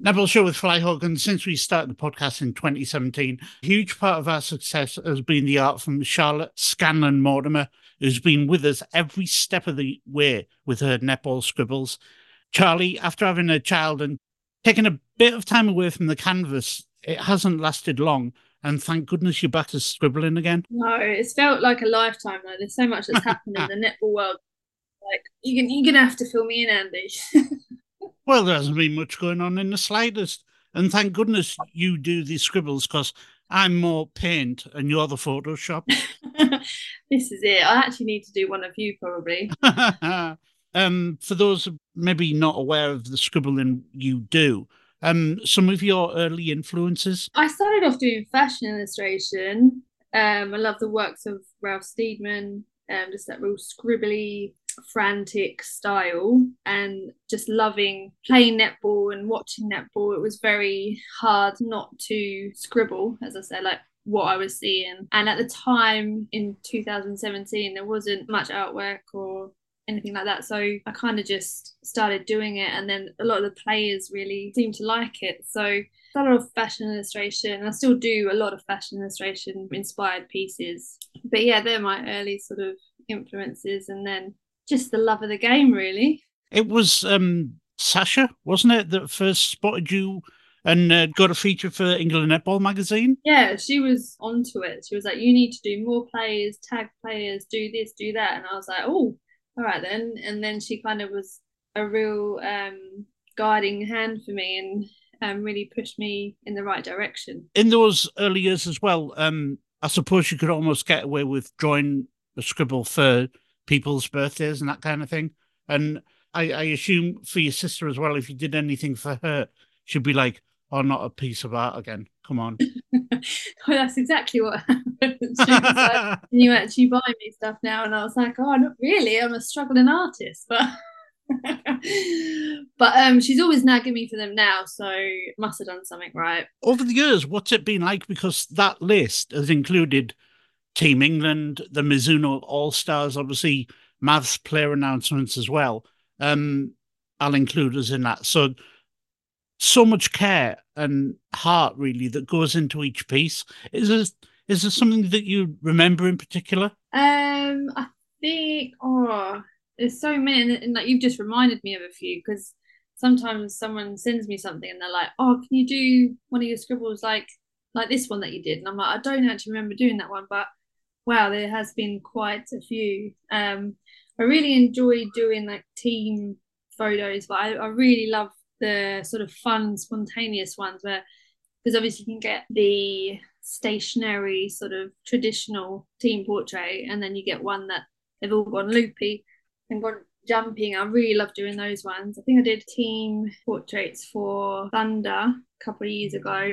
Neville Show with Fly Hogan. Since we started the podcast in 2017, a huge part of our success has been the art from Charlotte Scanlon Mortimer, who's been with us every step of the way with her netball scribbles. Charlie, after having a child and taking a bit of time away from the canvas, it hasn't lasted long. And thank goodness you're back to scribbling again. No, it's felt like a lifetime though. There's so much that's happened in the netball world. Like you're gonna have to fill me in, Andy. Well, there hasn't been much going on in the slightest. And thank goodness you do these scribbles because I'm more paint and you're the Photoshop. This is it. I actually need to do one of you probably. For those maybe not aware of the scribbling you do, some of your early influences. I started off doing fashion illustration. I love the works of Ralph Steedman, just that real scribbly, frantic style, and just loving playing netball and watching netball. It was very hard not to scribble, as I said, like what I was seeing. And at the time in 2017, there wasn't much artwork or anything like that. So I kind of just started doing it, and then a lot of the players really seemed to like it. So started off fashion illustration. I still do a lot of fashion illustration inspired pieces. But yeah, they're my early sort of influences, and then just the love of the game, really. It was Sasha, wasn't it, that first spotted you and got a feature for England Netball magazine? Yeah, she was onto it. She was like, "You need to do more players, tag players, do this, do that," and I was like, "Oh, all right then." And then she kind of was a real guiding hand for me and really pushed me in the right direction. In those early years as well, I suppose you could almost get away with drawing a scribble for people's birthdays and that kind of thing. And I assume for your sister as well, if you did anything for her, she'd be like, "Oh, not a piece of art again. Come on." Well, that's exactly what happened. She was like, "Can you actually buy me stuff now?" And I was like, "Oh, not really. I'm a struggling artist, but." But she's always nagging me for them now, so must have done something right. Over the years, what's it been like? Because that list has included Team England, the Mizuno All Stars, obviously Mavs player announcements as well. Um, I'll include us in that. So much care and heart really that goes into each piece. Is there something that you remember in particular? I think there's so many, and like you've just reminded me of a few because sometimes someone sends me something and they're like, "Oh, can you do one of your scribbles like this one that you did?" And I'm like, "I don't actually remember doing that one, but wow, there has been quite a few." I really enjoy doing like team photos, but I really love the sort of fun, spontaneous ones where because obviously you can get the stationary sort of traditional team portrait and then you get one that they've all gone loopy and gone jumping. I really love doing those ones. I think I did team portraits for Thunder a couple of years ago.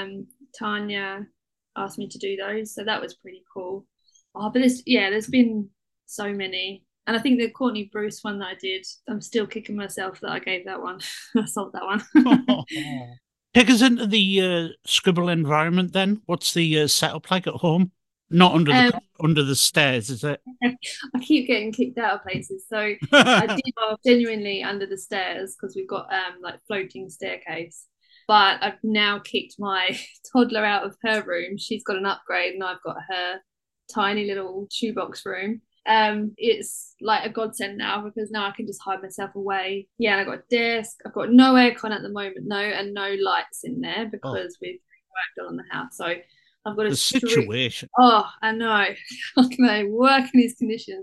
Tanya asked me to do those, so that was pretty cool. Oh, but there's been so many. And I think the Courtney Bruce one that I did, I'm still kicking myself that I gave that one. I sold that one. Take us into the scribble environment then. What's the setup like at home? Not um, under the stairs, is it? I keep getting kicked out of places. So I did genuinely under the stairs because we've got like floating staircase. But I've now kicked my toddler out of her room. She's got an upgrade and I've got her tiny little shoebox room. It's like a godsend now because now I can just hide myself away. Yeah, and I've got a desk. I've got no aircon at the moment, no, and no lights in there Oh, because we've worked on the house. So I've got a the strict. situation. Oh, I know. How can I work in these conditions?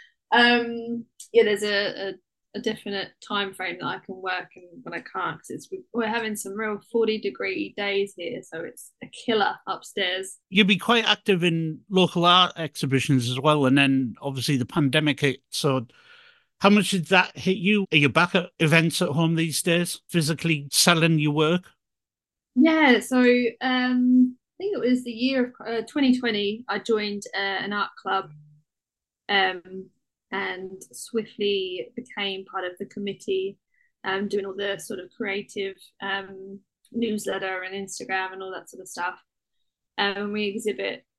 Yeah, there's a definite time frame that I can work and when I can't because we're having some real 40-degree days here, so it's a killer upstairs. You'd be quite active in local art exhibitions as well, and then obviously the pandemic hit. So, how much did that hit you? Are you back at events at home these days, physically selling your work? Yeah, so I think it was the year of 2020. I joined an art club um, and swiftly became part of the committee, doing all the sort of creative newsletter and Instagram and all that sort of stuff. We exhibit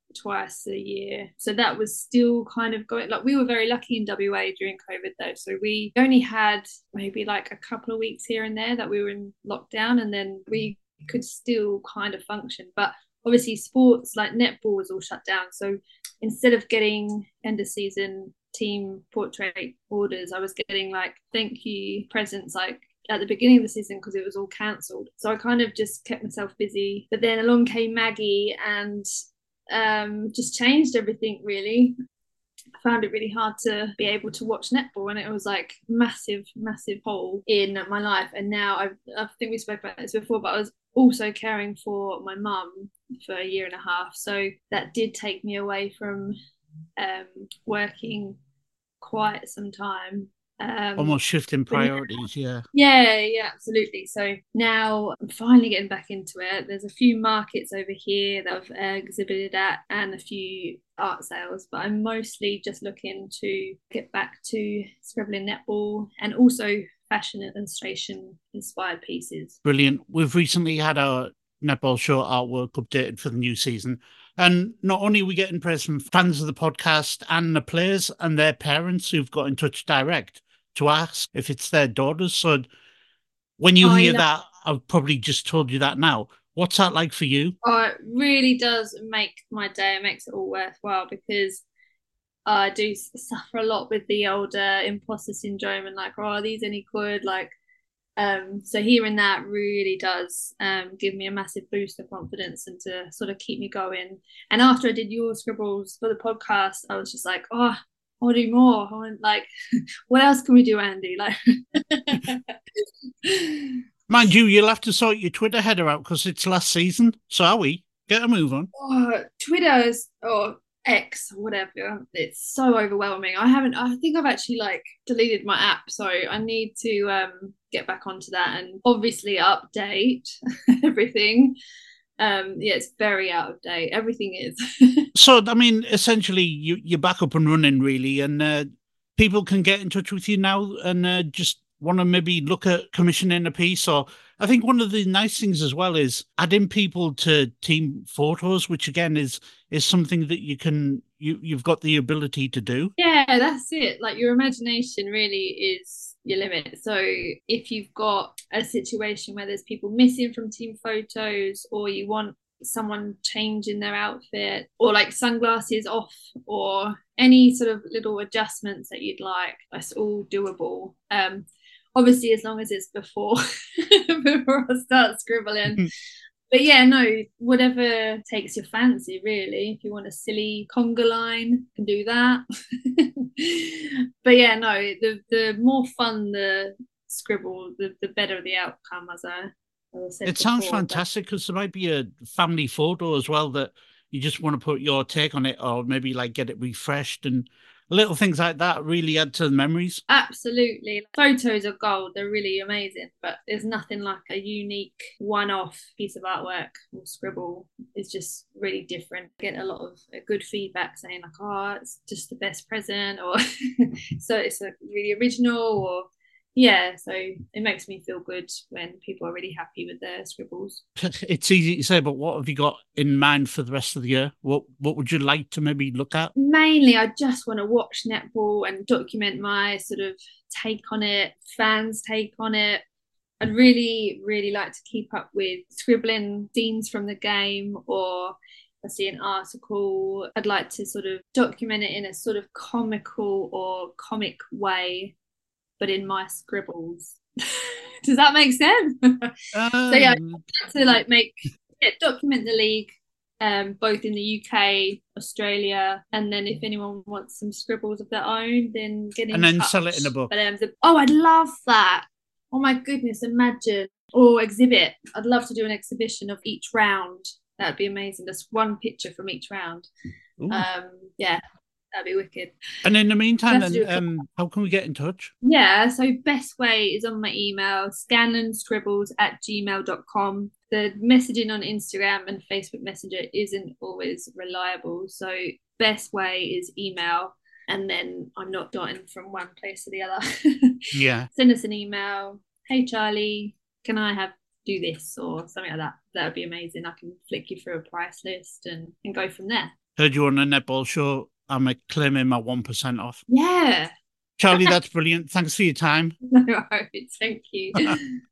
twice a year. So that was still kind of going, like we were very lucky in WA during COVID though. So we only had maybe like a couple of weeks here and there that we were in lockdown, and then we could still kind of function. But obviously sports like netball was all shut down. So instead of getting end of season team portrait orders, I was getting like thank you presents like at the beginning of the season because it was all cancelled. So I kind of just kept myself busy. But then along came Maggie and just changed everything really. I found it really hard to be able to watch netball, and it was like massive hole in my life. And now I think we spoke about this before, but I was also caring for my mum for a year and a half, so that did take me away from working quite some time. Almost shifting priorities, yeah. Yeah, absolutely. So now I'm finally getting back into it. There's a few markets over here that I've exhibited at and a few art sales, but I'm mostly just looking to get back to scribbling netball and also fashion illustration inspired pieces. Brilliant. We've recently had our netball show artwork updated for the new season. And not only are we getting praise from fans of the podcast and the players and their parents who've got in touch direct to ask if it's their daughters. So when you hear that, I've probably just told you that now. What's that like for you? Oh, it really does make my day. It makes it all worthwhile because I do suffer a lot with the older imposter syndrome and like, oh, are these any good? Like, so hearing that really does give me a massive boost of confidence and to sort of keep me going. And after I did your scribbles for the podcast, I was just like, oh, I'll do more. I want like, what else can we do, Andy? Like, mind you, you'll have to sort your Twitter header out because it's last season. So are we? Get a move on. Twitter's or X, whatever. It's so overwhelming. I think I've actually like deleted my app, so I need to get back onto that and obviously update everything. Yeah, it's very out of date. Everything is. So, I mean, essentially, you're back up and running, really, and people can get in touch with you now and just want to maybe look at commissioning a piece. Or I think one of the nice things as well is adding people to team photos, which again is something that you've got the ability to do. Yeah, that's it. Like your imagination really is your limit. So if you've got a situation where there's people missing from team photos, or you want someone changing their outfit, or like sunglasses off, or any sort of little adjustments that you'd like, that's all doable. Obviously as long as it's before before I start scribbling. But yeah, no, whatever takes your fancy, really. If you want a silly conga line, you can do that. But yeah, no, the more fun the scribble, the better the outcome, as I said It sounds before. fantastic because there might be a family photo as well that you just want to put your take on it, or maybe like get it refreshed, and little things like that really add to the memories. Absolutely. Photos are gold. They're really amazing, but there's nothing like a unique one-off piece of artwork or scribble. It's just really different. I get a lot of good feedback saying like, oh, it's just the best present, or so it's a really original, or yeah, so it makes me feel good when people are really happy with their scribbles. It's easy to say, but what have you got in mind for the rest of the year? What would you like to maybe look at? Mainly, I just want to watch netball and document my sort of take on it, fans' take on it. I'd really like to keep up with scribbling scenes from the game, or I see an article, I'd like to sort of document it in a sort of comical or comic way, but in my scribbles. Does that make sense? So yeah, to like document the league, both in the UK, Australia, and then if anyone wants some scribbles of their own, then get in touch. And then sell it in a book. But I'd love that. Oh my goodness, imagine. Or exhibit. I'd love to do an exhibition of each round. That'd be amazing. Just one picture from each round. Yeah. That'd be wicked. And in the meantime, then, how can we get in touch? Yeah, so best way is on my email, scanlandscribbles@gmail.com. The messaging on Instagram and Facebook Messenger isn't always reliable. So best way is email. And then I'm not dotting from one place to the other. Yeah. Send us an email. Hey, Charlie, can I do this or something like that? That would be amazing. I can flick you through a price list and go from there. heard you on a netball show. I'm claiming my 1% off. Yeah. Charlie, that's brilliant. Thanks for your time. No worries. Thank you.